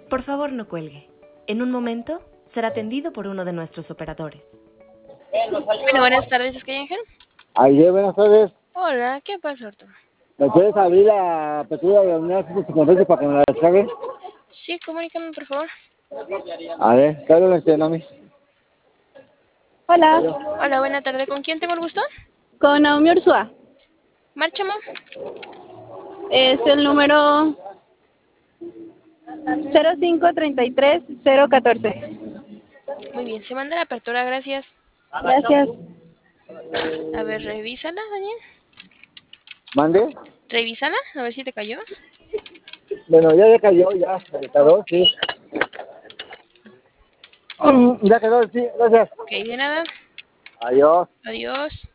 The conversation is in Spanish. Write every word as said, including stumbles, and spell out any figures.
Por favor, no cuelgue. En un momento será atendido por uno de nuestros operadores. Bueno, buenas tardes, ¿es que hay Ángel? Ayer, buenas tardes. Hola, ¿qué pasó, Arturo? ¿Me puedes abrir la apertura de la unidad ciento cincuenta y ocho para que me la descargue? Sí, comunícame, por favor. A ver, Carlos, este, Nami. Hola, Hola, buena tarde. ¿Con quién tengo el gusto? con Naomi Ursúa. Márchamo. Es el número cero cinco treinta y tres cero catorce. Muy bien, se manda la apertura, gracias. Gracias. A ver, revísala, Daniel. ¿Mande? Revísala, a ver si te cayó. Bueno, ya, ya cayó, ya. Ya quedó, sí. Mm, ya quedó, sí, gracias. Ok, de nada. Adiós. Adiós.